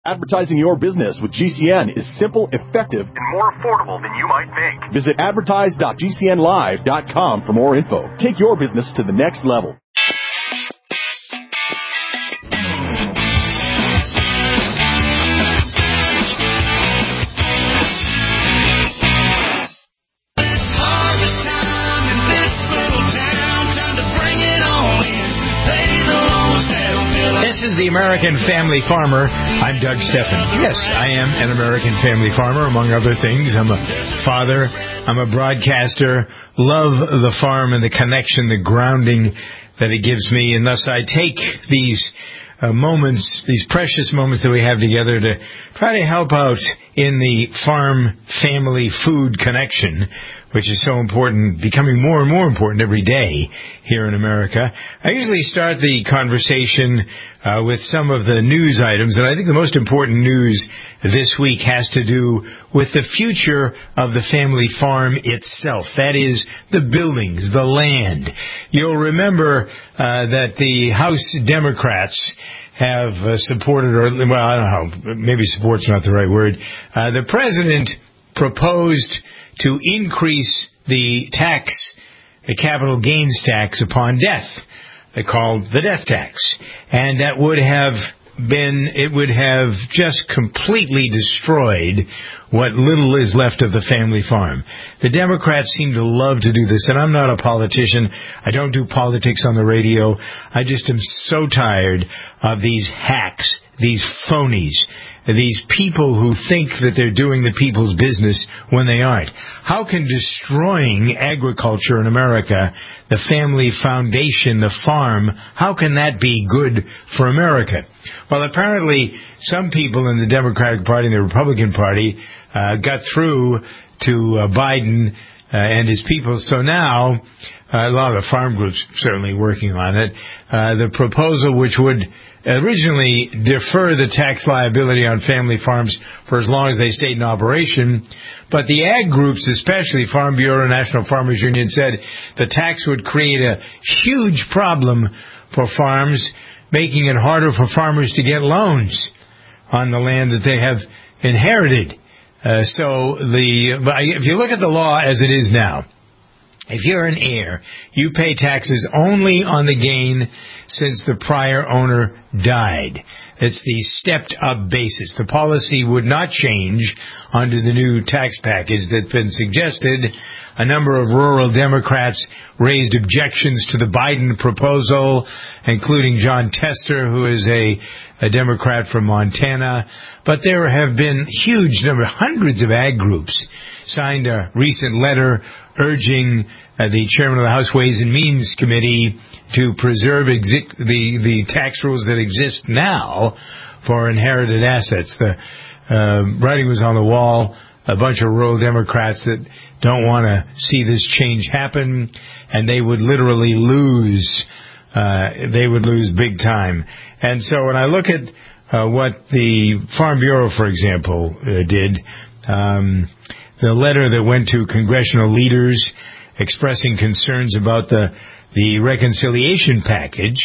Advertising your business with GCN is simple, effective, and more affordable than you might think. Visit advertise.gcnlive.com for more info. Take your business to the next level. This is the American Family Farmer. I'm Doug Steffen. Yes, I am an American Family Farmer, among other things. I'm a father. I'm a broadcaster. Love the farm and the connection, the grounding that it gives me. And thus I take these moments, these precious moments that we have together to try to help out in the farm-family food connection, which is so important, becoming more and more important every day here in America. I usually start the conversation with some of the news items, and I think the most important news this week has to do with the future of the family farm itself. That is, the buildings, the land. You'll remember that the House Democrats have supported, or, well, I don't know, maybe support's not the right word. The president proposed to increase the tax, the capital gains tax upon death, called the death tax. And that would have just completely destroyed what little is left of the family farm. The Democrats seem to love to do this, and I'm not a politician. I don't do politics on the radio. I just am so tired of these hacks, these phonies, these people who think that they're doing the people's business when they aren't. How can destroying agriculture in America, the family foundation, the farm, how can that be good for America? Well, apparently some people in the Democratic Party and the Republican Party got through to Biden and his people. So now, a lot of the farm groups certainly working on it, the proposal which would originally defer the tax liability on family farms for as long as they stayed in operation. But the ag groups, especially Farm Bureau, National Farmers Union, said the tax would create a huge problem for farms, making it harder for farmers to get loans on the land that they have inherited. If you look at the law as it is now, if you're an heir, you pay taxes only on the gain since the prior owner died. It's the stepped-up basis. The policy would not change under the new tax package that's been suggested. A number of rural Democrats raised objections to the Biden proposal, including John Tester, who is a Democrat from Montana. But there have been huge number, hundreds of ag groups signed a recent letter urging the chairman of the House Ways and Means Committee to preserve the tax rules that exist now for inherited assets. The writing was on the wall. A bunch of rural Democrats that don't want to see this change happen, and they would literally lose. They would lose big time. And so when I look at what the Farm Bureau, for example, did, the letter that went to congressional leaders expressing concerns about the reconciliation package,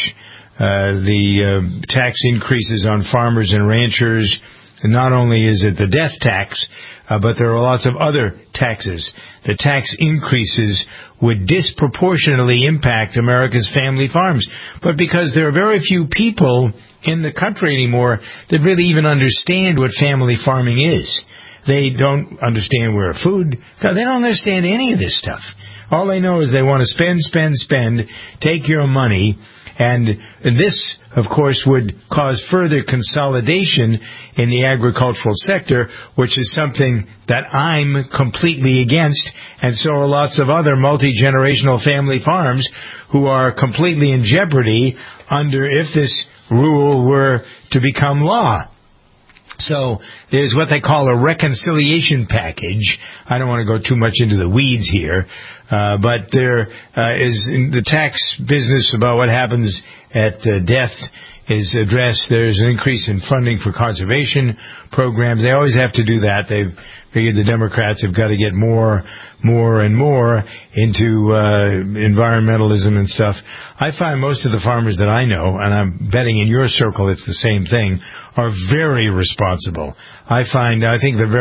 the tax increases on farmers and ranchers. And not only is it the death tax, but there are lots of other taxes. The tax increases would disproportionately impact America's family farms. But because there are very few people in the country anymore that really even understand what family farming is. They don't understand where food. They don't understand any of this stuff. All they know is they want to spend, take your money. And this, of course, would cause further consolidation in the agricultural sector, which is something that I'm completely against. And so are lots of other multi-generational family farms who are completely in jeopardy if this rule were to become law. So there's what they call a reconciliation package. I don't want to go too much into the weeds here, but there is in the tax business about what happens at death is addressed. There's an increase in funding for conservation programs. They always have to do that. They've figured the Democrats have got to get more and more into environmentalism and stuff. I find most of the farmers that I know, and I'm betting in your circle it's the same thing, are very responsible. I think the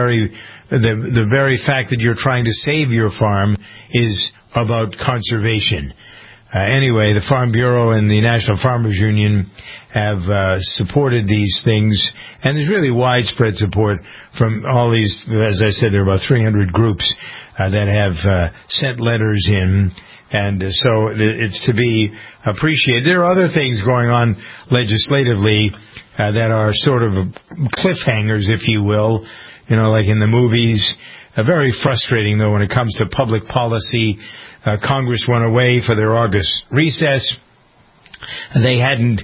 very fact that you're trying to save your farm is about conservation. Anyway, the Farm Bureau and the National Farmers Union have supported these things, and there's really widespread support from all these. As I said, there are about 300 groups that have sent letters in, and so it's to be appreciated. There are other things going on legislatively that are sort of cliffhangers, if you will, like in the movies. Very frustrating, though, when it comes to public policy. Congress went away for their August recess. They hadn't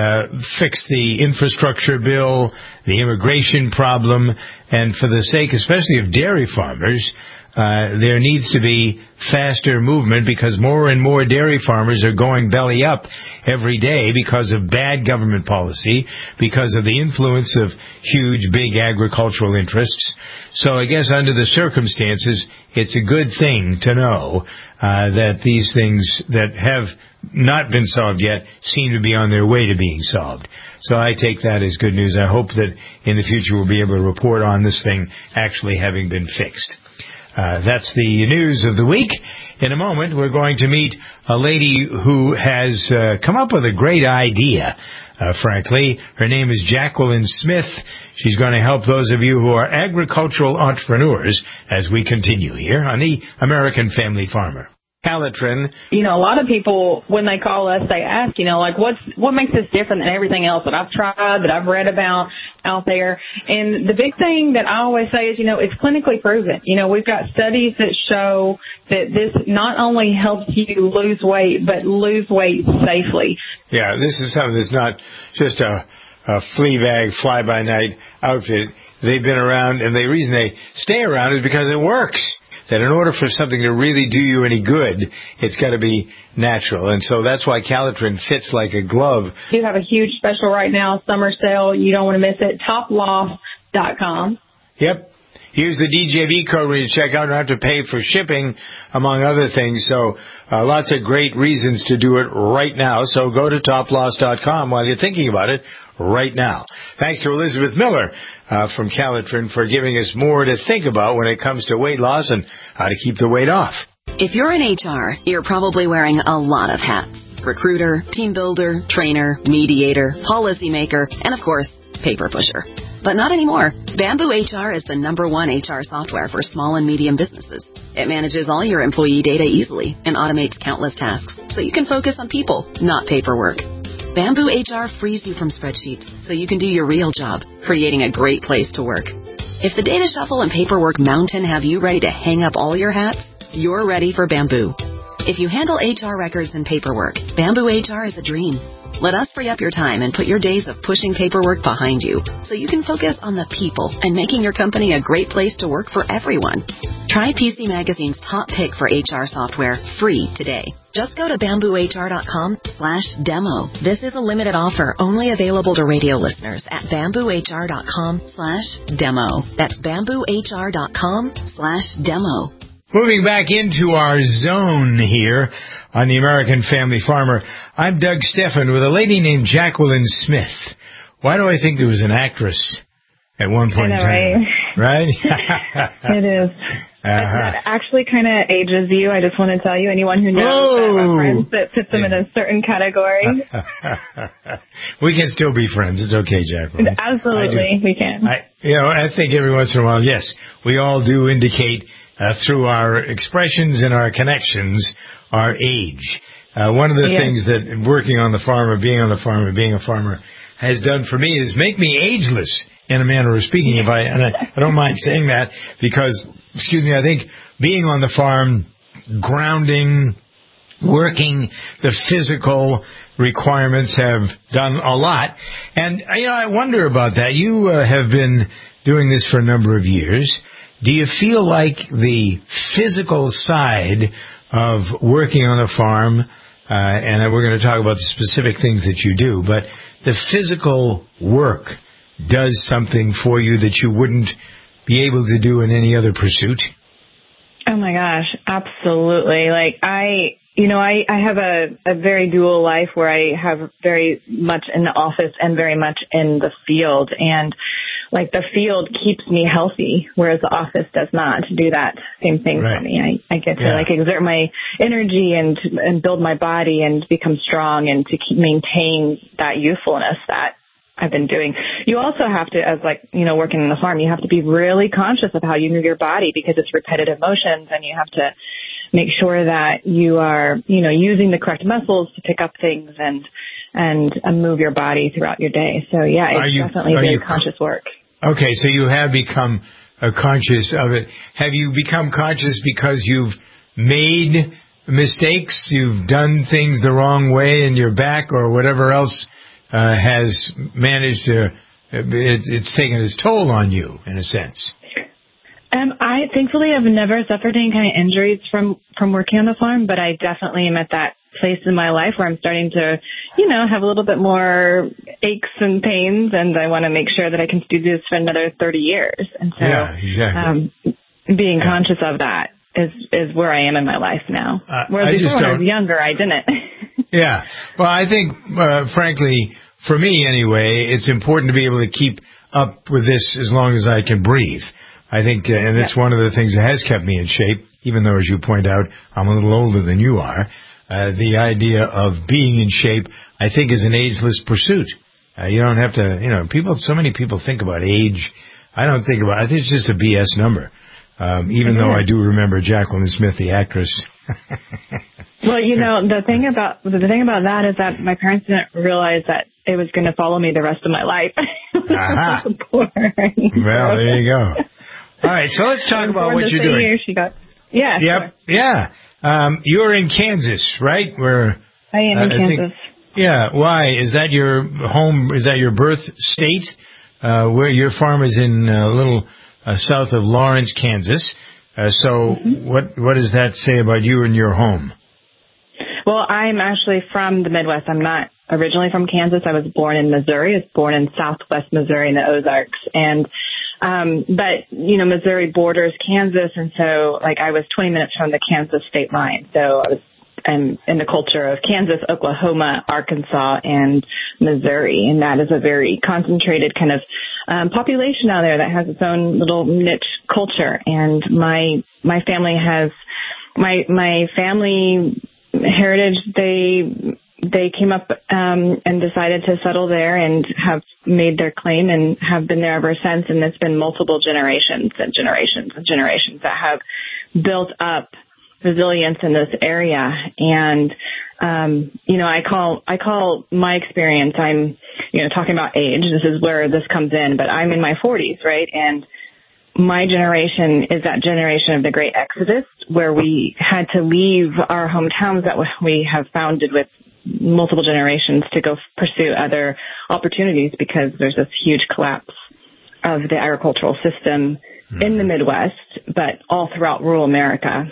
fixed the infrastructure bill, the immigration problem, and for the sake, especially of dairy farmers, there needs to be faster movement because more and more dairy farmers are going belly up every day because of bad government policy, because of the influence of huge, big agricultural interests. So I guess under the circumstances, it's a good thing to know that these things that have not been solved yet seem to be on their way to being solved. So I take that as good news. I hope that in the future we'll be able to report on this thing actually having been fixed. That's the news of the week. In a moment, we're going to meet a lady who has come up with a great idea, frankly. Her name is Jacqueline Smith. She's going to help those of you who are agricultural entrepreneurs as we continue here on the American Family Farmer. Calitrin. A lot of people, when they call us, they ask, what makes this different than everything else that I've tried, that I've read about out there. And the big thing that I always say is, it's clinically proven. We've got studies that show that this not only helps you lose weight, but lose weight safely. Yeah, this is something that's not just a flea bag, fly-by-night outfit. They've been around, and the reason they stay around is because it works. That in order for something to really do you any good, it's got to be natural. And so that's why Calitrin fits like a glove. You have a huge special right now, summer sale. You don't want to miss it. Toploss.com. Yep. Use the DJV code when you check out. You don't have to pay for shipping, among other things. So lots of great reasons to do it right now. So go to toploss.com while you're thinking about it right now. Thanks to Elizabeth Miller from Calitrin for giving us more to think about when it comes to weight loss and how to keep the weight off. If you're in HR, you're probably wearing a lot of hats. Recruiter, team builder, trainer, mediator, policymaker, and of course, paper pusher. But not anymore. Bamboo HR is the #1 HR software for small and medium businesses. It manages all your employee data easily and automates countless tasks, so you can focus on people, not paperwork. Bamboo HR frees you from spreadsheets so you can do your real job, creating a great place to work. If the data shuffle and paperwork mountain have you ready to hang up all your hats, you're ready for Bamboo. If you handle HR records and paperwork, Bamboo HR is a dream. Let us free up your time and put your days of pushing paperwork behind you so you can focus on the people and making your company a great place to work for everyone. Try PC Magazine's top pick for HR software free today. Just go to bamboohr.com/demo. This is a limited offer only available to radio listeners at bamboohr.com/demo. That's bamboohr.com/demo. Moving back into our zone here on the American Family Farmer, I'm Doug Stephan with a lady named Jacqueline Smith. Why do I think there was an actress at one point in time? Right? It is. That actually kind of ages you. I just want to tell you, anyone who knows that my friends, that puts them in a certain category. We can still be friends. It's okay, Jacqueline. Absolutely, we can. I think every once in a while, yes, we all do indicate through our expressions and our connections our age. One of the things that working on the farm or being on the farm or being a farmer has done for me is make me ageless in a manner of speaking. I don't mind saying that because, I think being on the farm, grounding, working, the physical requirements have done a lot. And, I wonder about that. You have been doing this for a number of years. Do you feel like the physical side of working on a farm, and we're going to talk about the specific things that you do, but the physical work does something for you that you wouldn't be able to do in any other pursuit? Oh my gosh, absolutely. Like I have a very dual life where I have very much in the office and very much in the field. And like the field keeps me healthy, whereas the office does not do that same thing for me. I get to like exert my energy and build my body and become strong and to maintain that youthfulness that I've been doing. You also have to, as working in the farm, you have to be really conscious of how you move your body because it's repetitive motions, and you have to make sure that you are, using the correct muscles to pick up things and move your body throughout your day. So yeah, it's definitely very conscious work. Okay, so you have become conscious of it. Have you become conscious because you've made mistakes, you've done things the wrong way in your back or whatever else has managed to, it's taken its toll on you, in a sense? I thankfully have never suffered any kind of injuries from working on the farm, but I definitely am at that place in my life where I'm starting to, have a little bit more aches and pains, and I want to make sure that I can do this for another 30 years. And so being conscious of that is where I am in my life now. Whereas before when I was younger, I didn't. Yeah. Well, I think, frankly, for me anyway, it's important to be able to keep up with this as long as I can breathe. I think, and that's one of the things that has kept me in shape, even though, as you point out, I'm a little older than you are. The idea of being in shape, I think, is an ageless pursuit. You don't have to, so many people think about age. I don't think about it. I think it's just a BS number. Even though I do remember Jacqueline Smith, the actress. Well, the thing about that is that my parents didn't realize that it was going to follow me the rest of my life. Well, there you go. All right, so let's talk about what you're doing. Year she got, sure. Yeah. You're in Kansas, right? I am in Kansas. Why? Is that your home? Is that your birth state? Where your farm is in a little south of Lawrence, Kansas. What does that say about you and your home? Well, I'm actually from the Midwest. I'm not originally from Kansas. I was born in Missouri. I was born in southwest Missouri in the Ozarks. And but Missouri borders Kansas, and so I was 20 minutes from the Kansas state line. So I'm in the culture of Kansas, Oklahoma, Arkansas, and Missouri, and that is a very concentrated kind of population out there that has its own little niche culture. And my family has my family heritage. They came up and decided to settle there and have made their claim and have been there ever since. And it's been multiple generations and generations and generations that have built up resilience in this area. And, I call my experience, I'm, talking about age. This is where this comes in, but I'm in my 40s, right? And my generation is that generation of the great exodus where we had to leave our hometowns that we have founded with multiple generations to go pursue other opportunities because there's this huge collapse of the agricultural system in the Midwest, but all throughout rural America.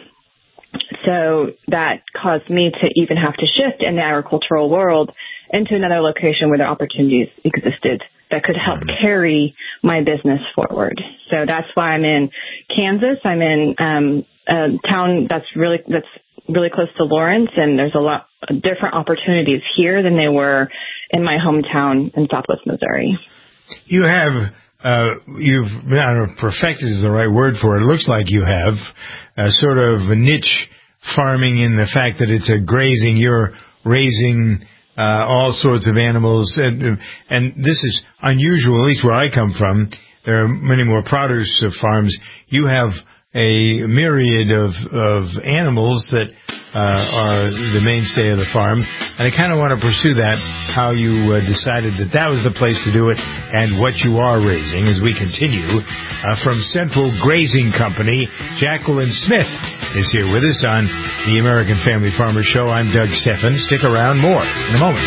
So that caused me to even have to shift in the agricultural world into another location where the opportunities existed that could help carry my business forward. So that's why I'm in Kansas. I'm in a town that's really close to Lawrence, and there's a lot of different opportunities here than they were in my hometown in southwest Missouri. You have, I don't know if perfected is the right word for it. It looks like you have a sort of a niche farming in the fact that it's a grazing. You're raising all sorts of animals, and this is unusual, at least where I come from. There are many more produce farms. You have a myriad of animals that are the mainstay of the farm, and I kind of want to pursue that, how you decided that was the place to do it, and what you are raising as we continue. From Central Grazing Company, Jacqueline Smith is here with us on the American Family Farmer Show. I'm Doug Steffen. Stick around, more in a moment.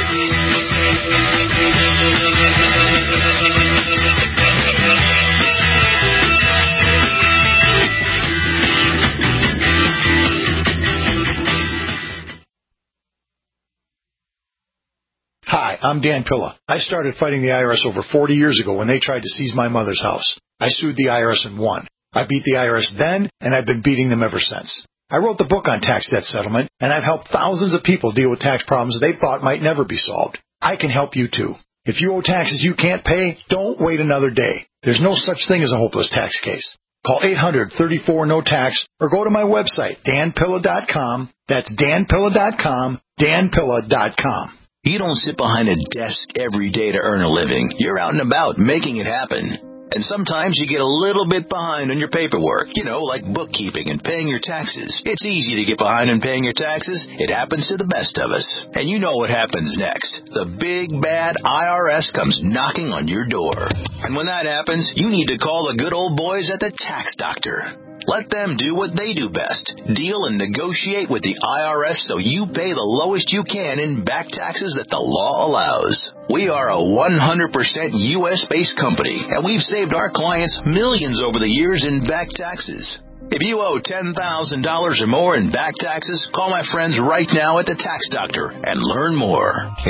Hi, I'm Dan Pilla. I started fighting the IRS over 40 years ago when they tried to seize my mother's house. I sued the IRS and won. I beat the IRS then, and I've been beating them ever since. I wrote the book on tax debt settlement, and I've helped thousands of people deal with tax problems they thought might never be solved. I can help you too. If you owe taxes you can't pay, don't wait another day. There's no such thing as a hopeless tax case. Call 800-34-NO-TAX or go to my website, danpilla.com. That's danpilla.com, danpilla.com. You don't sit behind a desk every day to earn a living. You're out and about making it happen. And sometimes you get a little bit behind on your paperwork, like bookkeeping and paying your taxes. It's easy to get behind on paying your taxes. It happens to the best of us. And you know what happens next. The big, bad IRS comes knocking on your door. And when that happens, you need to call the good old boys at the Tax Doctor. Let them do what they do best. Deal and negotiate with the IRS so you pay the lowest you can in back taxes that the law allows. We are a 100% U.S.-based company, and we've saved our clients millions over the years in back taxes. If you owe $10,000 or more in back taxes, call my friends right now at the Tax Doctor and learn more.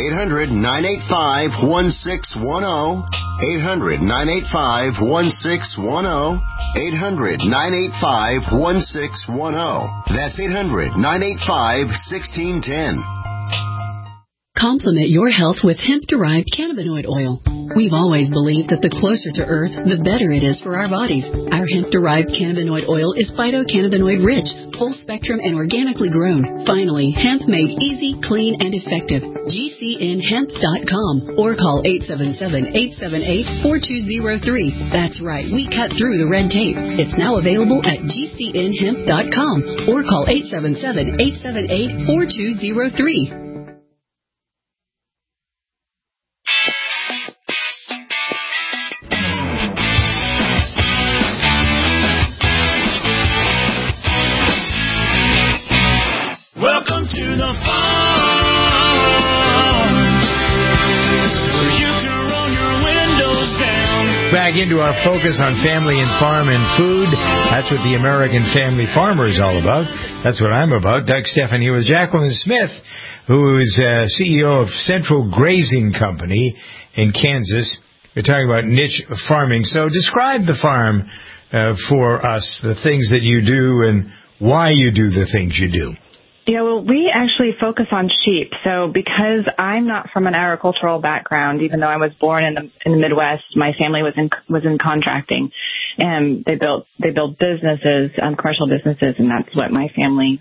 800-985-1610. 800-985-1610. 800-985-1610. That's 800-985-1610. Complement your health with hemp-derived cannabinoid oil. We've always believed that the closer to Earth, the better it is for our bodies. Our hemp-derived cannabinoid oil is phytocannabinoid-rich, full-spectrum, and organically grown. Finally, hemp made easy, clean, and effective. GCNhemp.com or call 877-878-4203. That's right, we cut through the red tape. It's now available at GCNhemp.com or call 877-878-4203. Welcome to the farm, where you can roll your windows down. Back into our focus on family and farm and food. That's what the American Family Farmer is all about. That's what I'm about. Doug Stephan here with Jacqueline Smith, who is CEO of Central Grazing Company in Kansas. We're talking about niche farming. So describe the farm for us, the things that you do and why you do the things you do. Yeah, well, we actually focus on sheep. So because I'm not from an agricultural background, even though I was born in the Midwest, my family was in contracting, and they built businesses, commercial businesses, and that's what my family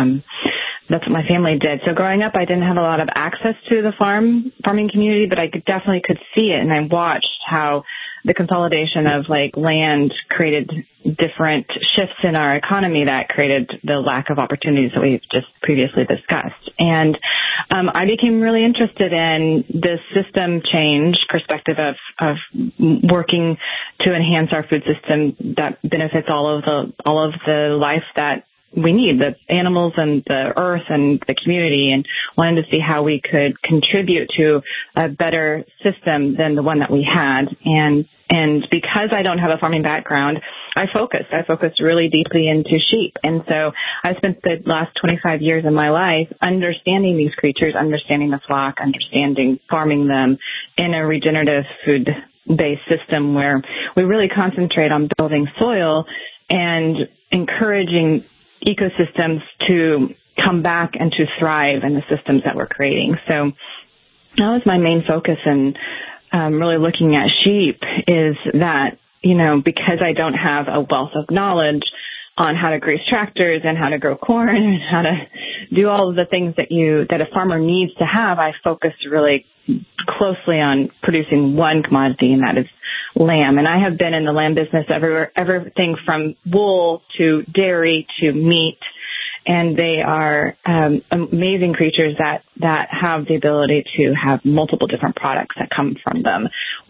did. So growing up, I didn't have a lot of access to the farming community, but I definitely could see it, and I watched how the consolidation of land created different shifts in our economy that created the lack of opportunities that we've just previously discussed. And I became really interested in this system change perspective of working to enhance our food system that benefits all of the life that we need, the animals and the earth and the community, and wanted to see how we could contribute to a better system than the one that we had. And because I don't have a farming background, I focused really deeply into sheep. And so I spent the last 25 years of my life understanding these creatures, understanding the flock, understanding farming them in a regenerative food-based system where we really concentrate on building soil and encouraging ecosystems to come back and to thrive in the systems that we're creating. So that was my main focus in really looking at sheep, is that, because I don't have a wealth of knowledge on how to graze tractors and how to grow corn and how to do all of the things that a farmer needs to have, I focused really closely on producing one commodity, and that is lamb. And I have been in the lamb business everything from wool to dairy to meat. And they are amazing creatures that have the ability to have multiple different products that come from them,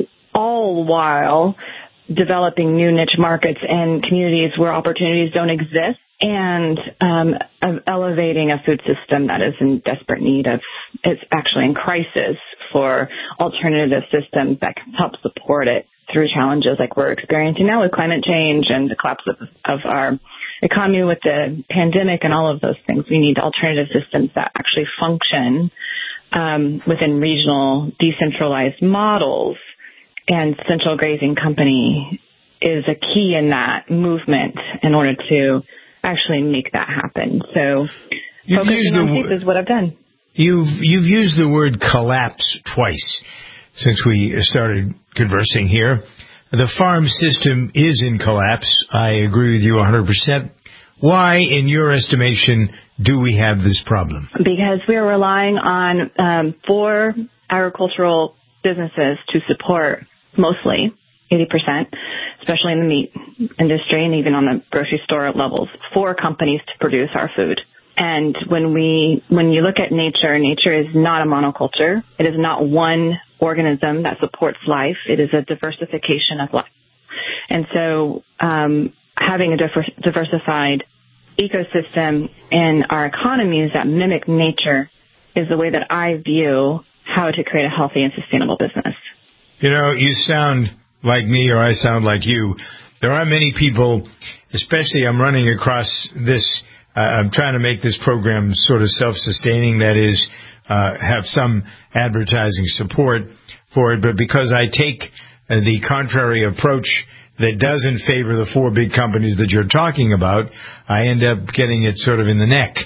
all while developing new niche markets and communities where opportunities don't exist, and of elevating a food system that is in desperate need of, it's actually in crisis for alternative systems that can help support it through challenges like we're experiencing now with climate change and the collapse of our economy with the pandemic and all of those things. We need alternative systems that actually function within regional decentralized models, and Central Grazing Company is a key in that movement in order to actually make that happen. So focusing on sheep is what I've done. You've used the word collapse twice since we started conversing here. The farm system is in collapse. I agree with you 100%. Why, in your estimation, do we have this problem? Because we are relying on 4 agricultural businesses to support mostly 80%, especially in the meat industry and even on the grocery store levels, 4 companies to produce our food. And when you look at nature is not a monoculture. It is not one organism that supports life. It is a diversification of life. And so having a diversified ecosystem in our economies that mimic nature is the way that I view how to create a healthy and sustainable business. You know, you sound like me or I sound like you. There aren't many people, especially I'm running across this, I'm trying to make this program sort of self-sustaining, that is, have some advertising support for it, but because I take the contrary approach that doesn't favor the 4 big companies that you're talking about, I end up getting it sort of in the neck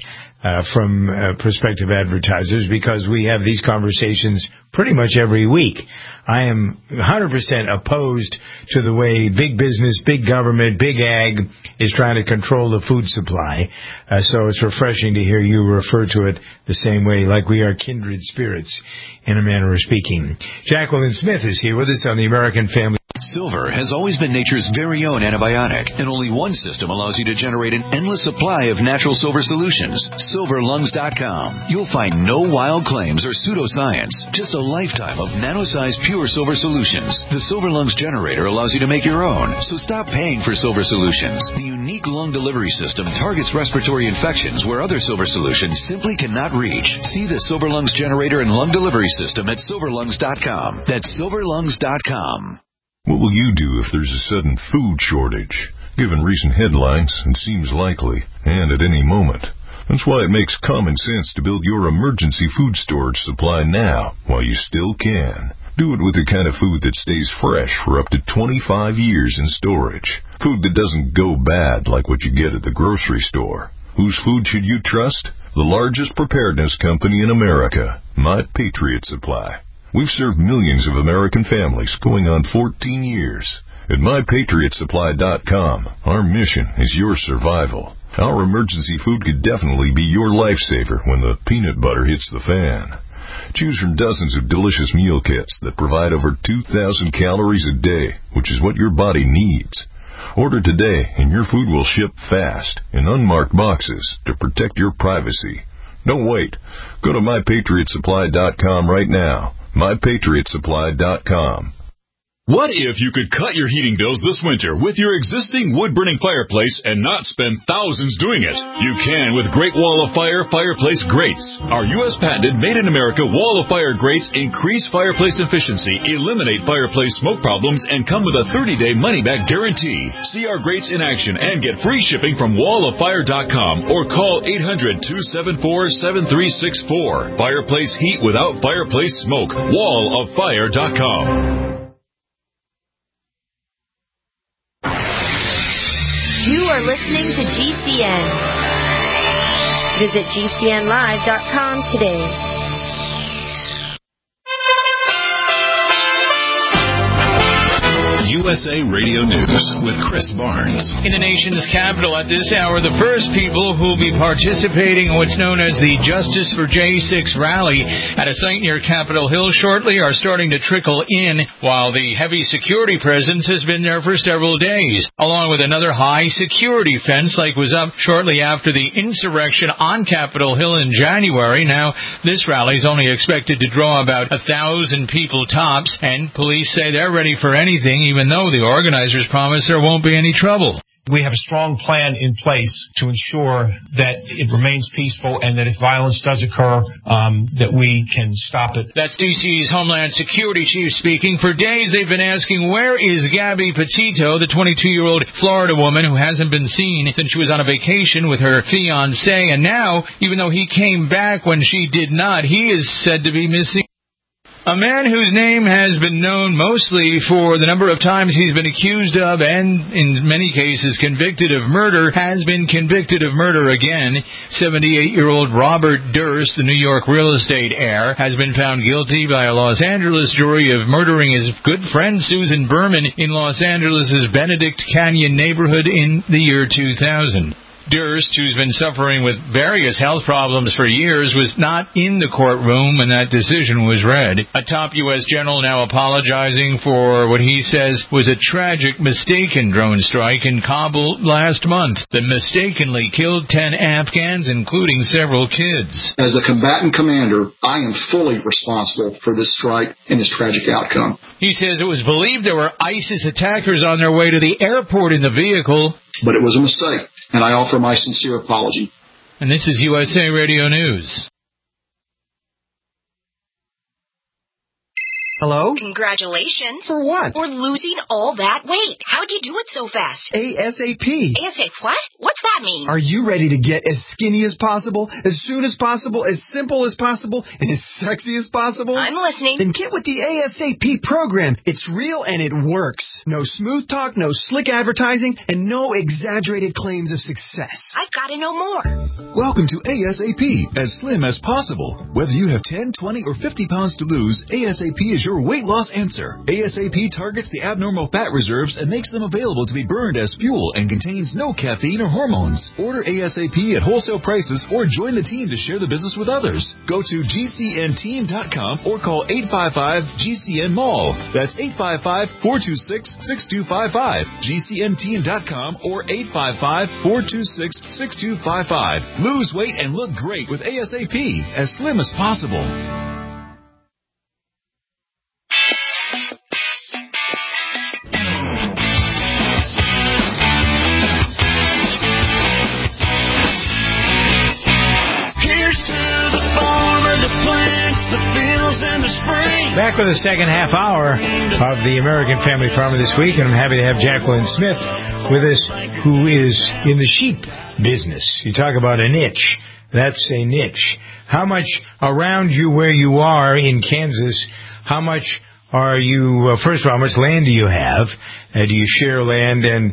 from prospective advertisers, because we have these conversations pretty much every week. I am 100% opposed to the way big business, big government, big ag is trying to control the food supply. So it's refreshing to hear you refer to it the same way, like we are kindred spirits, in a manner of speaking. Jacqueline Smith is here with us on the American Family. Silver has always been nature's very own antibiotic, and only one system allows you to generate an endless supply of natural silver solutions. SilverLungs.com. You'll find no wild claims or pseudoscience, just a lifetime of nano-sized pure silver solutions. The Silver Lungs generator allows you to make your own, so stop paying for silver solutions. The unique lung delivery system targets respiratory infections where other silver solutions simply cannot reach. See the Silver Lungs generator and lung delivery system at SilverLungs.com. That's SilverLungs.com. What will you do if there's a sudden food shortage? Given recent headlines, it seems likely, and at any moment. That's why it makes common sense to build your emergency food storage supply now, while you still can. Do it with the kind of food that stays fresh for up to 25 years in storage. Food that doesn't go bad like what you get at the grocery store. Whose food should you trust? The largest preparedness company in America, My Patriot Supply. We've served millions of American families going on 14 years. At MyPatriotSupply.com, our mission is your survival. Our emergency food could definitely be your lifesaver when the peanut butter hits the fan. Choose from dozens of delicious meal kits that provide over 2,000 calories a day, which is what your body needs. Order today and your food will ship fast in unmarked boxes to protect your privacy. Don't wait. Go to MyPatriotSupply.com right now. MyPatriotSupply.com. What if you could cut your heating bills this winter with your existing wood-burning fireplace and not spend thousands doing it? You can with Great Wall of Fire fireplace grates. Our U.S. patented made-in-America Wall of Fire grates increase fireplace efficiency, eliminate fireplace smoke problems, and come with a 30-day money-back guarantee. See our grates in action and get free shipping from walloffire.com or call 800-274-7364. Fireplace heat without fireplace smoke. walloffire.com. You are listening to GCN. Visit GCNlive.com today. USA Radio News with Chris Barnes. In the nation's capital at this hour, the first people who will be participating in what's known as the Justice for J6 rally at a site near Capitol Hill shortly are starting to trickle in, while the heavy security presence has been there for several days, along with another high security fence like was up shortly after the insurrection on Capitol Hill in January. Now, this rally is only expected to draw about 1,000 people tops, and police say they're ready for anything, even though the organizers promise there won't be any trouble. We have a strong plan in place to ensure that it remains peaceful and that if violence does occur, that we can stop it. That's D.C.'s Homeland Security Chief speaking. For days, they've been asking, where is Gabby Petito, the 22-year-old Florida woman who hasn't been seen since she was on a vacation with her fiancé? And now, even though he came back when she did not, he is said to be missing. A man whose name has been known mostly for the number of times he's been accused of and, in many cases, convicted of murder, has been convicted of murder again. 78-year-old Robert Durst, the New York real estate heir, has been found guilty by a Los Angeles jury of murdering his good friend Susan Berman in Los Angeles' Benedict Canyon neighborhood in the year 2000. Durst, who's been suffering with various health problems for years, was not in the courtroom when that decision was read. A top U.S. general now apologizing for what he says was a tragic mistaken drone strike in Kabul last month that mistakenly killed 10 Afghans, including several kids. As a combatant commander, I am fully responsible for this strike and this tragic outcome. He says it was believed there were ISIS attackers on their way to the airport in the vehicle. But it was a mistake, and I offer my sincere apology. And this is USA Radio News. Hello? Congratulations. For what? For losing all that weight. How'd you do it so fast? ASAP. ASAP what? What's that mean? Are you ready to get as skinny as possible, as soon as possible, as simple as possible, and as sexy as possible? I'm listening. Then get with the ASAP program. It's real and it works. No smooth talk, no slick advertising, and no exaggerated claims of success. I've got to know more. Welcome to ASAP, as slim as possible. Whether you have 10, 20, or 50 pounds to lose, ASAP is your weight loss answer. ASAP targets the abnormal fat reserves and makes them available to be burned as fuel and contains no caffeine or hormones. Order ASAP at wholesale prices or join the team to share the business with others. Go to GCNteam.com or call 855-GCN-MALL. That's 855-426-6255. GCNteam.com or 855-426-6255. Lose weight and look great with ASAP, as slim as possible. Back with the second half hour of the American Family Farmer this week, and I'm happy to have Jacqueline Smith with us, who is in the sheep business. You talk about a niche. That's a niche. How much around you where you are in Kansas, how much are you, first of all, how much land do you have? Do you share land? And,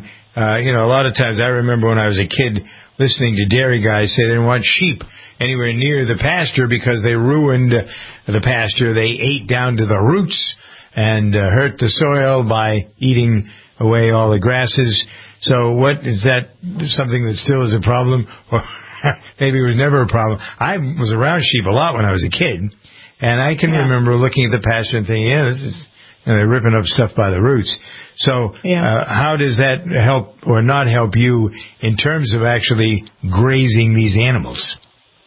a lot of times I remember when I was a kid listening to dairy guys say they didn't want sheep anywhere near the pasture because they ruined the pasture. They ate down to the roots and hurt the soil by eating away all the grasses. So what is that, something that still is a problem? Or maybe it was never a problem. I was around sheep a lot when I was a kid, and I can remember looking at the pasture and thinking, this is, they're ripping up stuff by the roots. So how does that help or not help you in terms of actually grazing these animals?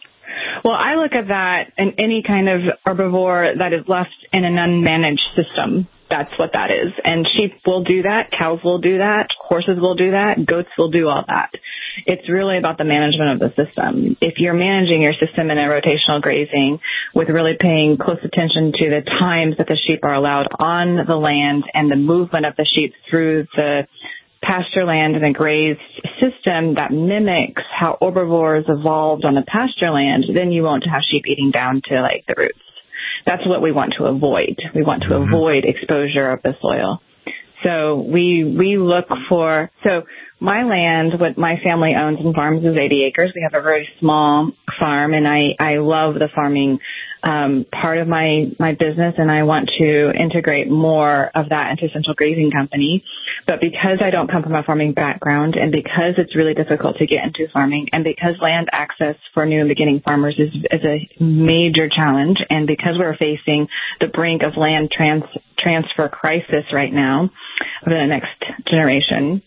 Well, I look at that in any kind of herbivore that is left in an unmanaged system. That's what that is. And sheep will do that. Cows will do that. Horses will do that. Goats will do all that. It's really about the management of the system. If you're managing your system in a rotational grazing with really paying close attention to the times that the sheep are allowed on the land and the movement of the sheep through the pasture land and a grazed system that mimics how herbivores evolved on the pasture land, then you won't have sheep eating down to like the roots. That's what we want to avoid. We want to avoid exposure of the soil. So we look for, so my land, what my family owns and farms is 80 acres. We have a very small farm, and I love the farming part of my business, and I want to integrate more of that into Central Grazing Company. But because I don't come from a farming background, and because it's really difficult to get into farming, and because land access for new and beginning farmers is a major challenge, and because we're facing the brink of land transfer crisis right now over the next generation,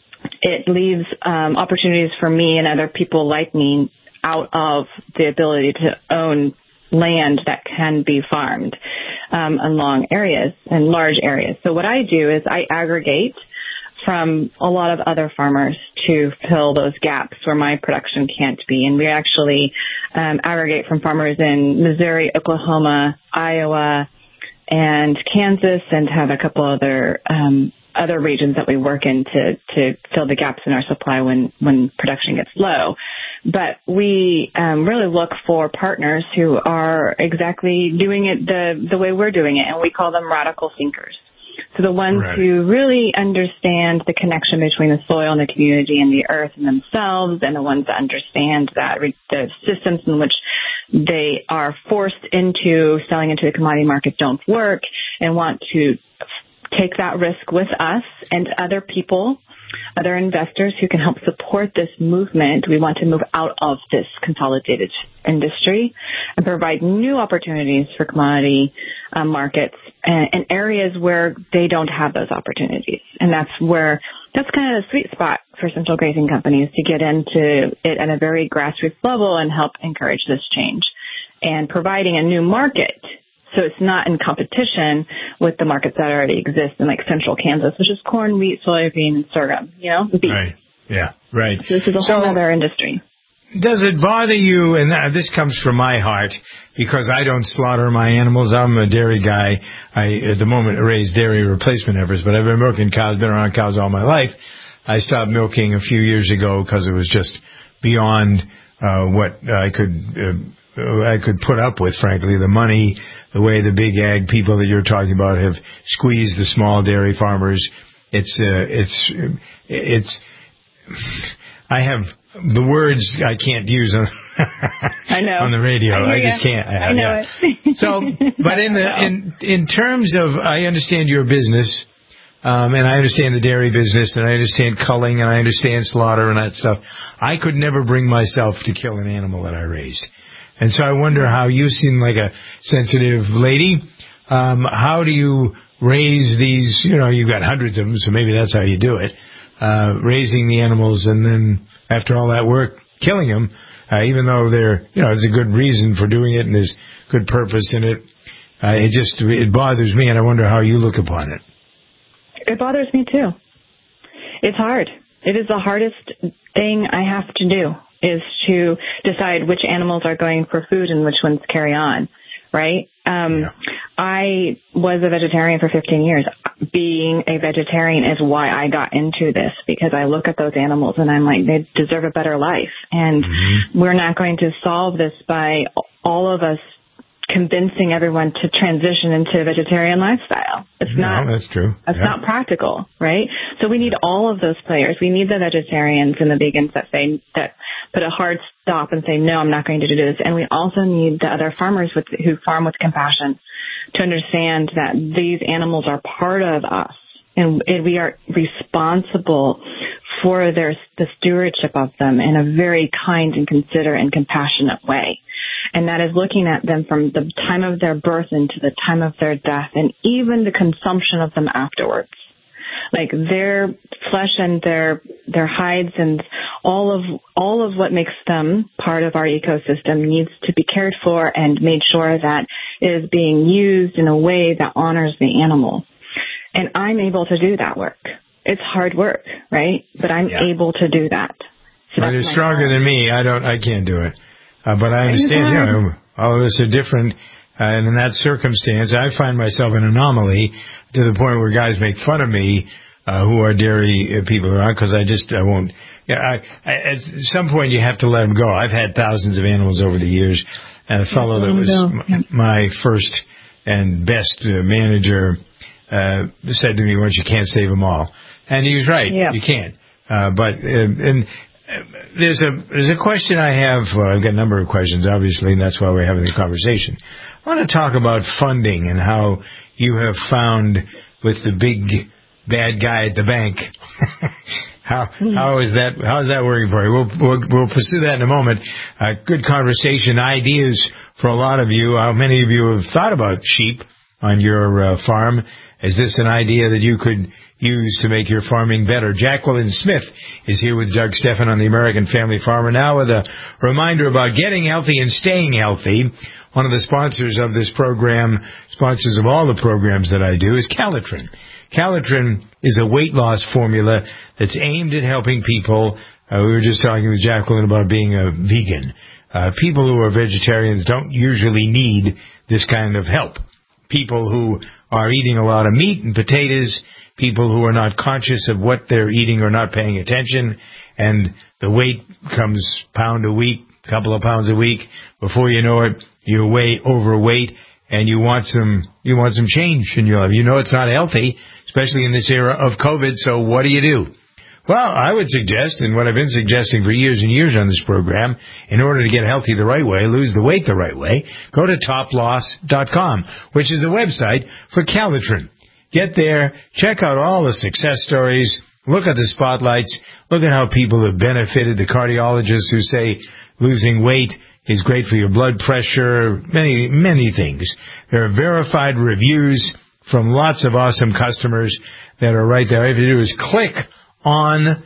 it leaves opportunities for me and other people like me out of the ability to own land that can be farmed in long areas and large areas. So what I do is I aggregate from a lot of other farmers to fill those gaps where my production can't be. And we actually aggregate from farmers in Missouri, Oklahoma, Iowa, and Kansas, and have a couple other regions that we work in to fill the gaps in our supply when production gets low. But we really look for partners who are exactly doing it the way we're doing it, and we call them radical thinkers. So the ones who really understand the connection between the soil and the community and the earth and themselves, and the ones that understand that the systems in which they are forced into selling into the commodity market don't work, and want to take that risk with us and other people, other investors who can help support this movement. We want to move out of this consolidated industry and provide new opportunities for commodity markets in areas where they don't have those opportunities. And that's kind of the sweet spot for central grazing companies, to get into it at a very grassroots level and help encourage this change, and providing a new market. So it's not in competition with the markets that already exist in like central Kansas, which is corn, wheat, soybean, and sorghum, beef. Right. Yeah, right. So this is a whole other industry. Does it bother you, and this comes from my heart, because I don't slaughter my animals. I'm a dairy guy. I, at the moment, raise dairy replacement heifers, but I've been milking cows, been around cows all my life. I stopped milking a few years ago because it was just beyond what I could put up with, frankly. The money, the way the big ag people that you're talking about have squeezed the small dairy farmers. I have the words I can't use on I know. on the radio. I just can't. I know it. So, but in terms of, I understand your business, and I understand the dairy business, and I understand culling, and I understand slaughter and that stuff. I could never bring myself to kill an animal that I raised. And so I wonder how you seem like a sensitive lady. How do you raise these, you've got hundreds of them, so maybe that's how you do it, raising the animals, and then after all that work, killing them, even though there's a good reason for doing it and there's good purpose in it. It bothers me, and I wonder how you look upon it. It bothers me too. It's hard. It is the hardest thing I have to do, is to decide which animals are going for food and which ones carry on, right? I was a vegetarian for 15 years. Being a vegetarian is why I got into this, because I look at those animals and I'm like, they deserve a better life. And we're not going to solve this by all of us convincing everyone to transition into a vegetarian lifestyle. It's not. No, that's true. That's not practical, right? So we need all of those players. We need the vegetarians and the vegans that put a hard stop and say, no, I'm not going to do this. And we also need the other farmers who farm with compassion to understand that these animals are part of us, and we are responsible for the stewardship of them in a very kind and considerate and compassionate way. And that is looking at them from the time of their birth into the time of their death, and even the consumption of them afterwards. Like their flesh and their hides and all of what makes them part of our ecosystem needs to be cared for and made sure that it is being used in a way that honors the animal. And I'm able to do that work. It's hard work, right? But I'm able to do that. So you're stronger than me. I can't do it. But I understand, all of us are different. And in that circumstance, I find myself an anomaly to the point where guys make fun of me, who are dairy people around, because I won't. At some point, you have to let them go. I've had thousands of animals over the years. And a fellow that was my first and best manager said to me once, you can't save them all. And he was right. Yeah. You can't. There's a question I have. I've got a number of questions, obviously, and that's why we're having the conversation. I want to talk about funding and how you have found with the big bad guy at the bank. How is that working for you? We'll pursue that in a moment. Good conversation, ideas for a lot of you. How many of you have thought about sheep on your farm? Is this an idea that you could use to make your farming better? Jacqueline Smith is here with Doug Steffen on the American Family Farmer now with a reminder about getting healthy and staying healthy. One of the sponsors of this program, sponsors of all the programs that I do, is Calitrin. Calitrin is a weight loss formula that's aimed at helping people. We were just talking with Jacqueline about being a vegan. People who are vegetarians don't usually need this kind of help. People who are eating a lot of meat and potatoes, people who are not conscious of what they're eating or not paying attention, and the weight comes pound a week, couple of pounds a week. Before you know it, you're way overweight, and you want some change in your life. You know it's not healthy, especially in this era of COVID, so what do? Well, I would suggest, and what I've been suggesting for years and years on this program, in order to get healthy the right way, lose the weight the right way, go to toploss.com, which is the website for Calitrin. Get there, check out all the success stories, look at the spotlights, look at how people have benefited, the cardiologists who say losing weight is great for your blood pressure, many, many things. There are verified reviews from lots of awesome customers that are right there. All you have to do is click on,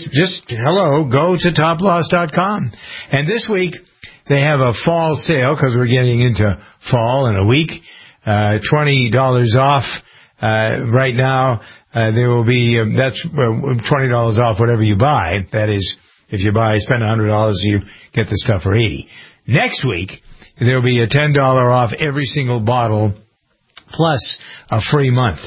go to toploss.com. And this week, they have a fall sale, because we're getting into fall in a week, $20 off. Right now, there will be, that's $20 off whatever you buy. That is, if you spend $100, you get the stuff for $80. Next week, there will be a $10 off every single bottle, plus a free month.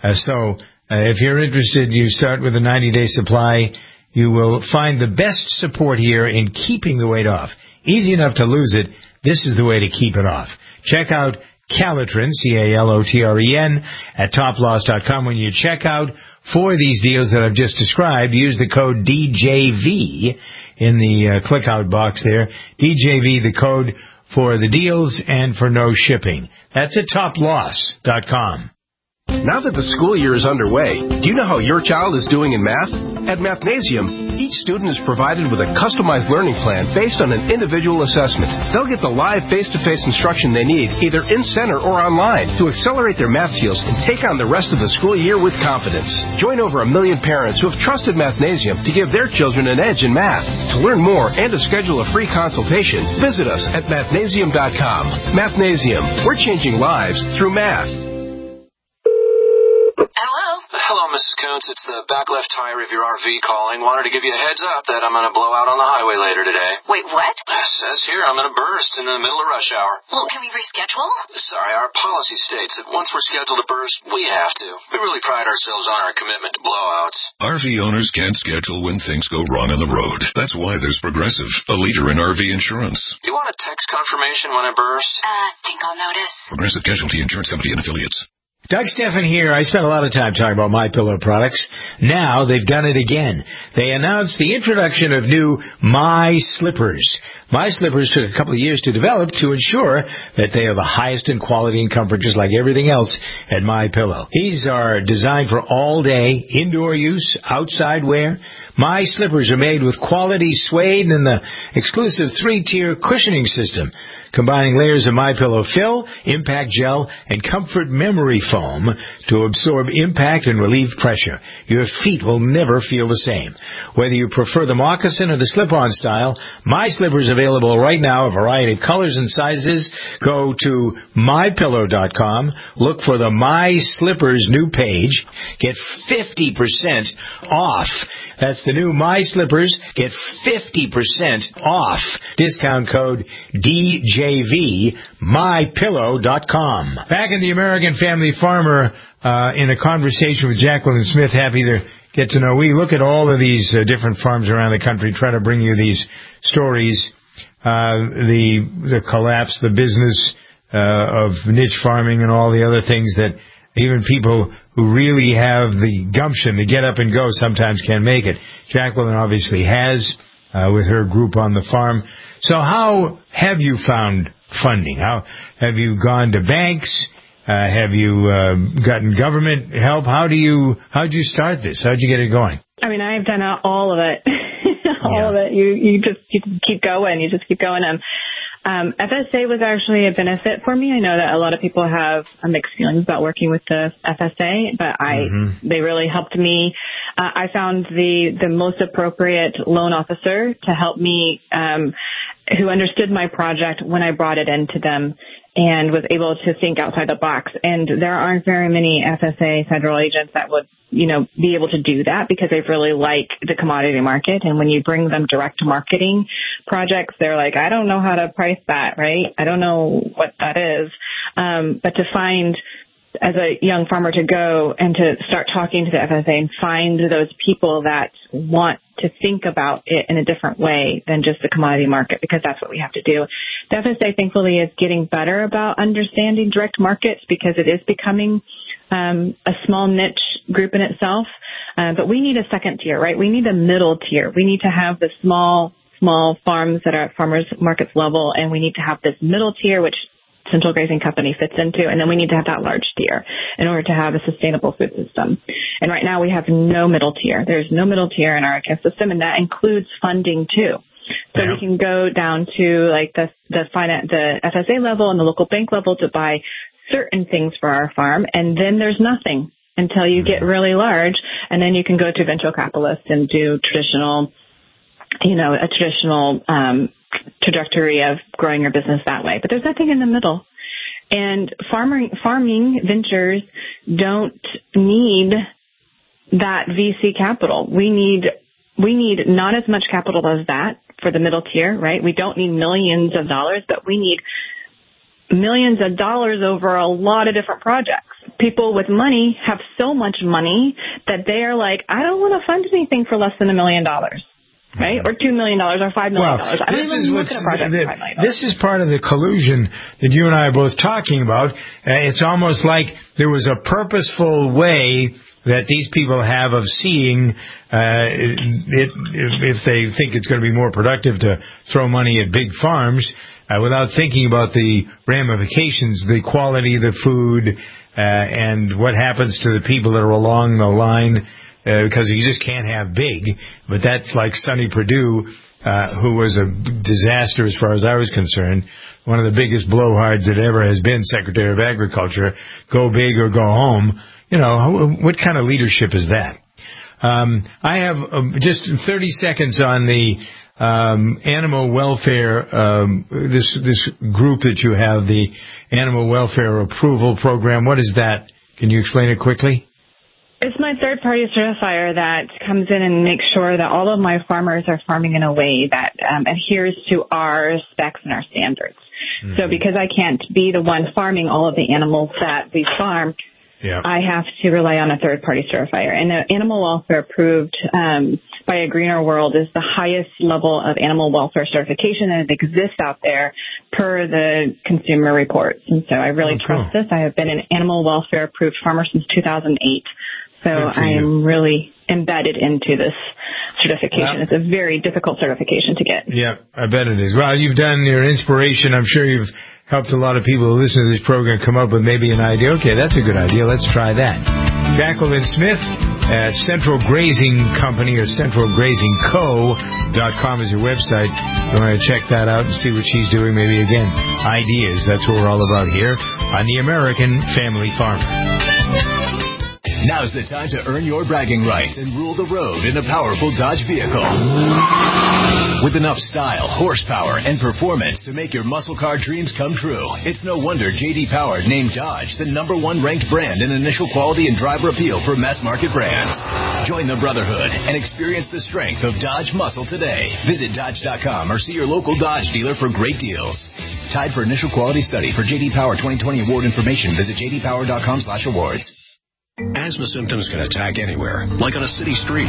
If you're interested, you start with a 90-day supply. You will find the best support here in keeping the weight off. Easy enough to lose it. This is the way to keep it off. Check out Calitrin, Calotren, at toploss.com. When you check out for these deals that I've just described, use the code DJV in the click-out box there. DJV, the code for the deals and for no shipping. That's at toploss.com. Now that the school year is underway, do you know how your child is doing in math? At Mathnasium, each student is provided with a customized learning plan based on an individual assessment. They'll get the live face-to-face instruction they need, either in-center or online, to accelerate their math skills and take on the rest of the school year with confidence. Join over 1 million parents who have trusted Mathnasium to give their children an edge in math. To learn more and to schedule a free consultation, visit us at mathnasium.com. Mathnasium, we're changing lives through math. Hello, Mrs. Kuntz. It's the back left tire of your RV calling. Wanted to give you a heads up that I'm going to blow out on the highway later today. Wait, what? It says here I'm going to burst in the middle of rush hour. Well, can we reschedule? Sorry, our policy states that once we're scheduled to burst, we have to. We really pride ourselves on our commitment to blowouts. RV owners can't schedule when things go wrong on the road. That's why there's Progressive, a leader in RV insurance. You want a text confirmation when I burst? Think I'll notice. Progressive Casualty Insurance Company and Affiliates. Doug Steffen here. I spent a lot of time talking about MyPillow products. Now they've done it again. They announced the introduction of new My Slippers. My Slippers took a couple of years to develop to ensure that they are the highest in quality and comfort, just like everything else at MyPillow. These are designed for all-day indoor use, outside wear. My Slippers are made with quality suede and the exclusive 3-tier cushioning system, combining layers of MyPillow fill, impact gel, and comfort memory foam to absorb impact and relieve pressure. Your feet will never feel the same. Whether you prefer the moccasin or the slip-on style, My Slippers available right now, a variety of colors and sizes. Go to MyPillow.com, look for the My Slippers new page, get 50% off. That's the new My Slippers. Get 50% off. Discount code DJV, MyPillow.com. Back in the American Family Farmer, in a conversation with Jacqueline Smith, happy to get to know. We look at all of these different farms around the country, try to bring you these stories, the collapse, the business of niche farming and all the other things that even people who really have the gumption to get up and go sometimes can't make it. Jacqueline obviously has, with her group on the farm. So how have you found funding? How have you gone to banks? Have you gotten government help? How'd you start this? How'd you get it going? I mean, I've done all of it. All of it. You just keep going. You just keep going. FSA was actually a benefit for me. I know that a lot of people have mixed feelings about working with the FSA, but they really helped me. I found the most appropriate loan officer to help me, who understood my project when I brought it into them. and was able to think outside the box. And there aren't very many FSA federal agents that would, be able to do that because they really like the commodity market. And when you bring them direct marketing projects, they're like, I don't know how to price that, right? I don't know what that is. But to find, as a young farmer, to go and to start talking to the FSA and find those people that want to think about it in a different way than just the commodity market, because that's what we have to do. The FSA, thankfully, is getting better about understanding direct markets because it is becoming a small niche group in itself. But we need a second tier, right? We need a middle tier. We need to have the small farms that are at farmers markets level, and we need to have this middle tier, which Central Grazing Company fits into, and then we need to have that large tier in order to have a sustainable food system. And right now we have no middle tier. There's no middle tier in our ICAS system, and that includes funding too. So we can go down to like the FSA level and the local bank level to buy certain things for our farm, and then there's nothing until you get really large, and then you can go to venture capitalists and do traditional trajectory of growing your business that way. But there's nothing in the middle. And farming ventures don't need that VC capital. We need not as much capital as that for the middle tier, right? We don't need millions of dollars, but we need millions of dollars over a lot of different projects. People with money have so much money that they are like, I don't want to fund anything for less than $1 million. Right? Or $2 million or $5 million. I don't even look at a project for $5 million. This is part of the collusion that you and I are both talking about. It's almost like there was a purposeful way that these people have of seeing if they think it's going to be more productive to throw money at big farms without thinking about the ramifications, the quality of the food, and what happens to the people that are along the line. Because you just can't have big, but that's like Sonny Perdue, who was a disaster as far as I was concerned. One of the biggest blowhards that ever has been Secretary of Agriculture. Go big or go home. What kind of leadership is that? I have just 30 seconds on the animal welfare, this group that you have, the Animal Welfare Approval Program. What is that? Can you explain it quickly? It's my third-party certifier that comes in and makes sure that all of my farmers are farming in a way that adheres to our specs and our standards. Mm-hmm. So because I can't be the one farming all of the animals that we farm, I have to rely on a third-party certifier. And the Animal Welfare Approved by A Greener World is the highest level of animal welfare certification that exists out there per the Consumer Reports. And so I really trust this. I have been an Animal Welfare Approved farmer since 2008. So I am really embedded into this certification. It's a very difficult certification to get. Yeah, I bet it is. Well, you've done your inspiration. I'm sure you've helped a lot of people who listen to this program come up with maybe an idea. Okay, that's a good idea. Let's try that. Jacqueline Smith at Central Grazing Company or centralgrazingco.com is your website. You want to check that out and see what she's doing. Maybe, again, ideas. That's what we're all about here on The American Family Farmer. Now's the time to earn your bragging rights and rule the road in a powerful Dodge vehicle. With enough style, horsepower, and performance to make your muscle car dreams come true, it's no wonder J.D. Power named Dodge the #1 ranked brand in initial quality and driver appeal for mass market brands. Join the brotherhood and experience the strength of Dodge muscle today. Visit Dodge.com or see your local Dodge dealer for great deals. Tied for initial quality study. For J.D. Power 2020 award information, visit jdpower.com/awards. Asthma symptoms can attack anywhere, like on a city street.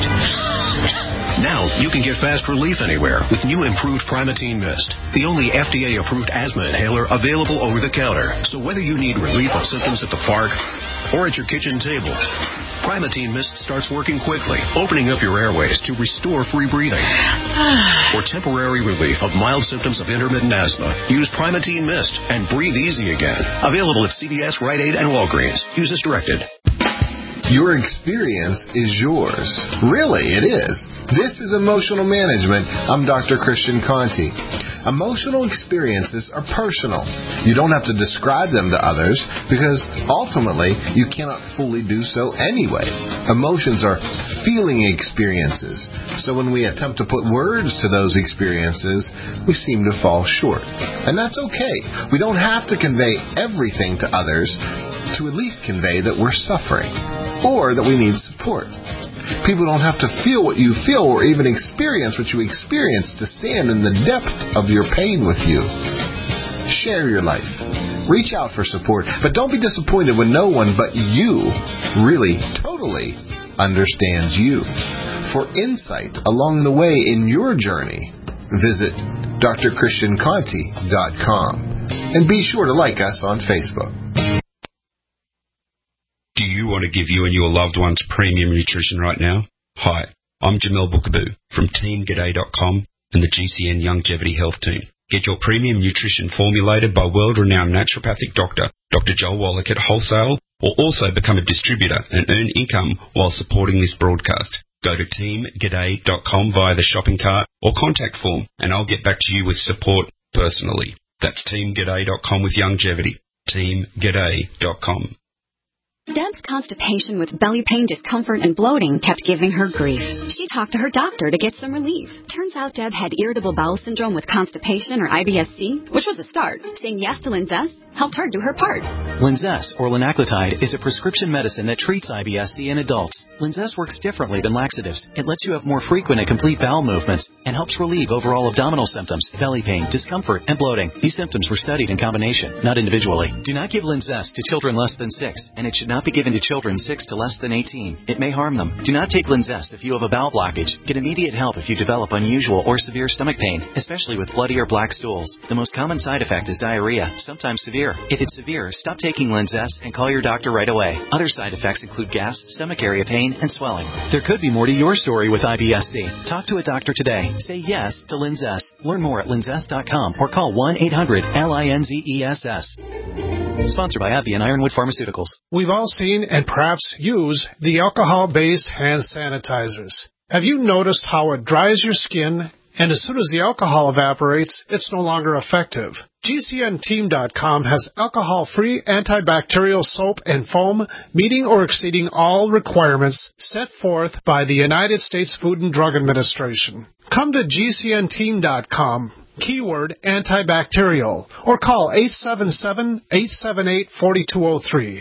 Now you can get fast relief anywhere with new improved Primatene Mist, the only FDA-approved asthma inhaler available over the counter. So whether you need relief of symptoms at the park or at your kitchen table, Primatene Mist starts working quickly, opening up your airways to restore free breathing. For temporary relief of mild symptoms of intermittent asthma, use Primatene Mist and breathe easy again. Available at CVS, Rite Aid, and Walgreens. Use as directed. Your experience is yours. Really, it is. This is Emotional Management. I'm Dr. Christian Conti. Emotional experiences are personal. You don't have to describe them to others because ultimately you cannot fully do so anyway. Emotions are feeling experiences. So when we attempt to put words to those experiences, we seem to fall short. And that's okay. We don't have to convey everything to others to at least convey that we're suffering or that we need support. People don't have to feel what you feel or even experience what you experience to stand in the depth of your pain with you. Share your life. Reach out for support, but don't be disappointed when no one but you really, totally understands you. For insight along the way in your journey, visit drchristianconti.com and be sure to like us on Facebook. Do you want to give you and your loved ones premium nutrition right now? Hi, I'm Jamel Bookaboo from TeamGaday.com and the GCN Longevity Health Team. Get your premium nutrition formulated by world-renowned naturopathic doctor, Dr. Joel Wallach at wholesale, or also become a distributor and earn income while supporting this broadcast. Go to TeamGaday.com via the shopping cart or contact form, and I'll get back to you with support personally. That's TeamGaday.com with longevity. TeamGaday.com. Deb's constipation with belly pain, discomfort, and bloating kept giving her grief. She talked to her doctor to get some relief. Turns out Deb had irritable bowel syndrome with constipation or IBS-C, which was a start. Saying yes to Linzess helped her do her part. Linzess, or linaclotide, is a prescription medicine that treats IBS-C in adults. Linzess works differently than laxatives. It lets you have more frequent and complete bowel movements and helps relieve overall abdominal symptoms, belly pain, discomfort, and bloating. These symptoms were studied in combination, not individually. Do not give Linzess to children less than 6, and it should not be given to children 6 to less than 18. It may harm them. Do not take Linzess if you have a bowel blockage. Get immediate help if you develop unusual or severe stomach pain, especially with bloody or black stools. The most common side effect is diarrhea, sometimes severe. If it's severe, stop taking Linzess and call your doctor right away. Other side effects include gas, stomach area pain, and swelling. There could be more to your story with IBS-C. Talk to a doctor today. Say yes to Linzess. Learn more at linzess.com or call 1-800-LINZESS. Sponsored by AbbVie and Ironwood Pharmaceuticals. We've all seen and perhaps use the alcohol-based hand sanitizers. Have you noticed how it dries your skin, and as soon as the alcohol evaporates, it's no longer effective? GCNteam.com has alcohol-free antibacterial soap and foam meeting or exceeding all requirements set forth by the United States Food and Drug Administration. Come to GCNteam.com, keyword antibacterial, or call 877-878-4203.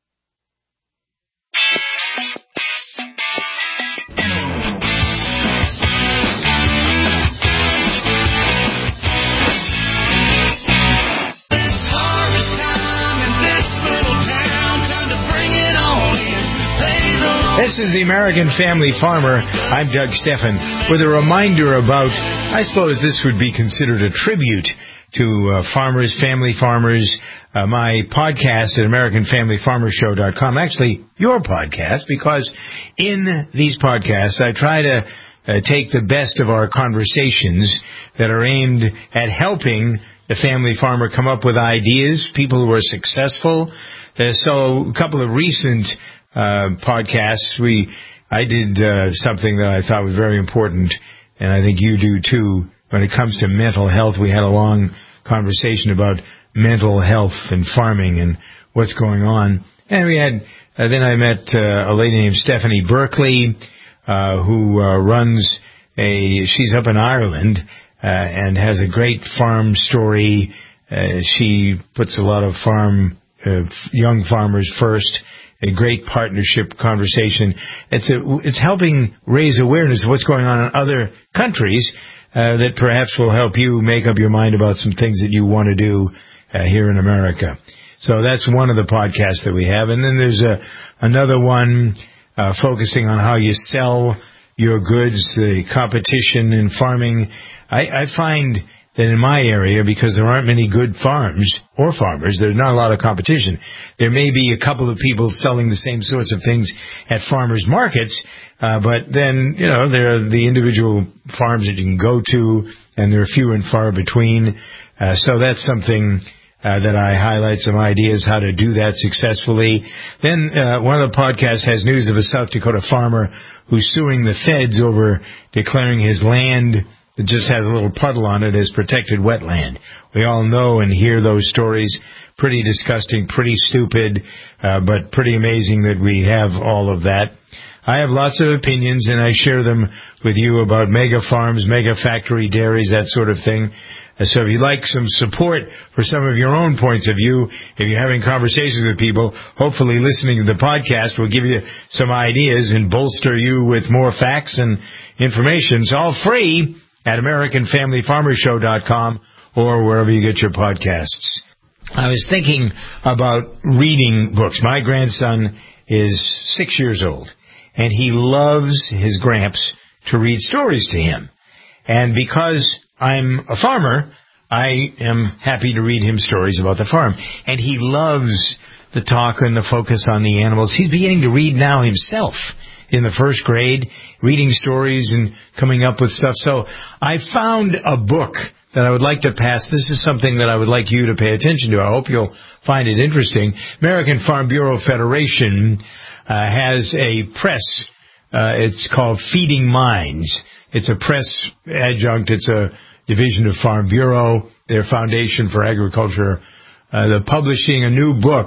This is the American Family Farmer. I'm Doug Steffen with a reminder about, I suppose this would be considered a tribute to farmers, family farmers, my podcast at AmericanFamilyFarmerShow.com. Actually, your podcast, because in these podcasts I try to take the best of our conversations that are aimed at helping the family farmer come up with ideas, people who are successful. So a couple of recent podcasts, I did something that I thought was very important, and I think you do too. When it comes to mental health, we had a long conversation about mental health and farming and what's going on. And we had then I met a lady named Stephanie Berkeley, who runs she's up in Ireland and has a great farm story. She puts a lot of young farmers first. A great partnership conversation. It's helping raise awareness of what's going on in other countries that perhaps will help you make up your mind about some things that you want to do here in America. So that's one of the podcasts that we have. And then there's another one focusing on how you sell your goods, the competition in farming. I find that in my area, because there aren't many good farms or farmers, there's not a lot of competition. There may be a couple of people selling the same sorts of things at farmers markets, but then, there are the individual farms that you can go to, and they're few and far between. So that's something that I highlight some ideas how to do that successfully. Then one of the podcasts has news of a South Dakota farmer who's suing the feds over declaring his land that just has a little puddle on it as protected wetland. We all know and hear those stories. Pretty disgusting, pretty stupid, but pretty amazing that we have all of that. I have lots of opinions, and I share them with you about mega farms, mega factory dairies, that sort of thing. So if you'd like some support for some of your own points of view, if you're having conversations with people, hopefully listening to the podcast will give you some ideas and bolster you with more facts and information. It's all free at AmericanFamilyFarmerShow.com or wherever you get your podcasts. I was thinking about reading books. My grandson is 6 years old, and he loves his gramps to read stories to him. And because I'm a farmer, I am happy to read him stories about the farm. And he loves the talk and the focus on the animals. He's beginning to read now himself in the first grade, reading stories and coming up with stuff. So I found a book that I would like to pass. This is something that I would like you to pay attention to. I hope you'll find it interesting. American Farm Bureau Federation has a press. It's called Feeding Minds. It's a press adjunct. It's a division of Farm Bureau, their Foundation for Agriculture. They're publishing a new book,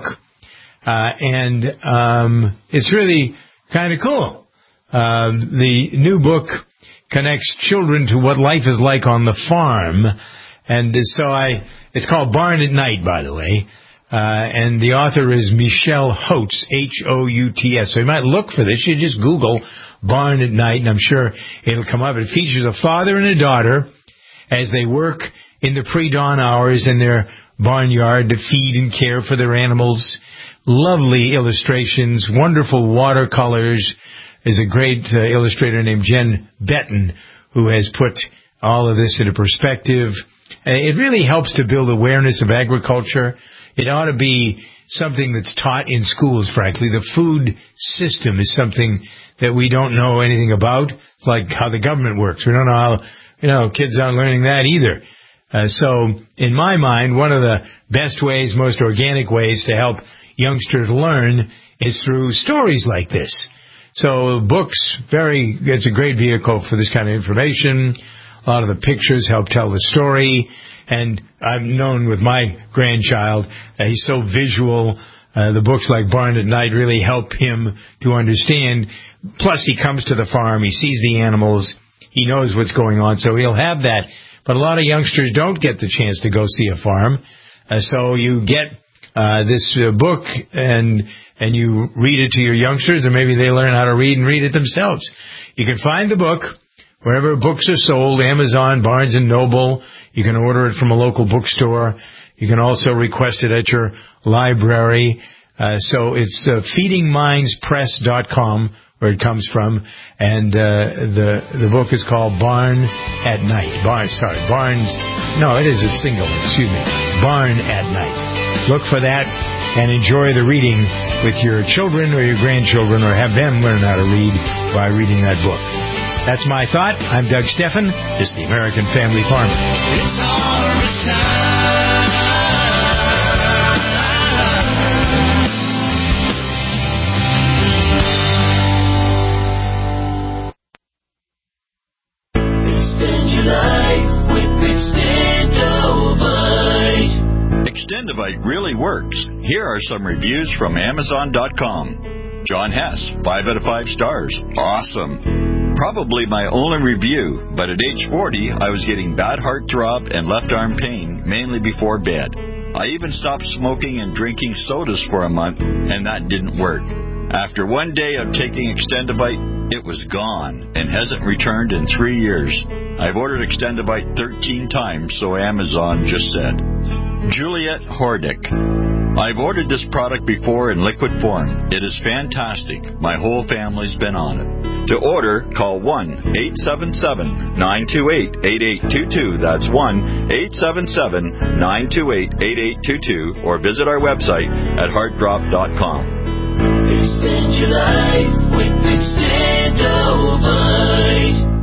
and it's really kind of cool. The new book connects children to what life is like on the farm, and so it's called Barn at Night, by the way, and the author is Michelle Houts, Houts. So you might look for this. You just Google Barn at Night, and I'm sure it'll come up. It features a father and a daughter as they work in the pre-dawn hours in their barnyard to feed and care for their animals. Lovely illustrations, wonderful watercolors. There's a great illustrator named Jen Betten who has put all of this into perspective. It really helps to build awareness of agriculture. It ought to be something that's taught in schools, frankly. The food system is something that we don't know anything about, like how the government works. We don't know how, kids aren't learning that either. So in my mind, one of the best ways, most organic ways to help youngsters learn is through stories like this. So books, it's a great vehicle for this kind of information. A lot of the pictures help tell the story. And I've known with my grandchild, he's so visual. The books like Barn at Night really help him to understand. Plus, he comes to the farm, he sees the animals, he knows what's going on, so he'll have that. But a lot of youngsters don't get the chance to go see a farm. So you get this book and you read it to your youngsters, and maybe they learn how to read and read it themselves. You can find the book wherever books are sold, Amazon, Barnes & Noble. You can order it from a local bookstore. You can also request it at your library. So it's feedingmindspress.com where it comes from. And the book is called Barn at Night. It's single, Barn at Night. Look for that and enjoy the reading with your children or your grandchildren, or have them learn how to read by reading that book. That's my thought. I'm Doug Steffen. This is the American Family Farmer. It's harvest time. Extend your life with Extendovite. Extendovite really works. Here are some reviews from Amazon.com. John Hess, 5 out of 5 stars. Awesome. Probably my only review, but at age 40, I was getting bad heart throb and left arm pain, mainly before bed. I even stopped smoking and drinking sodas for a month, and that didn't work. After one day of taking Extendovite, it was gone and hasn't returned in 3 years. I've ordered Extendovite 13 times, so Amazon just said. Juliet Hordick. I've ordered this product before in liquid form. It is fantastic. My whole family's been on it. To order, call 1-877-928-8822. That's 1-877-928-8822. Or visit our website at heartdrop.com. Extend your life with Extendovite.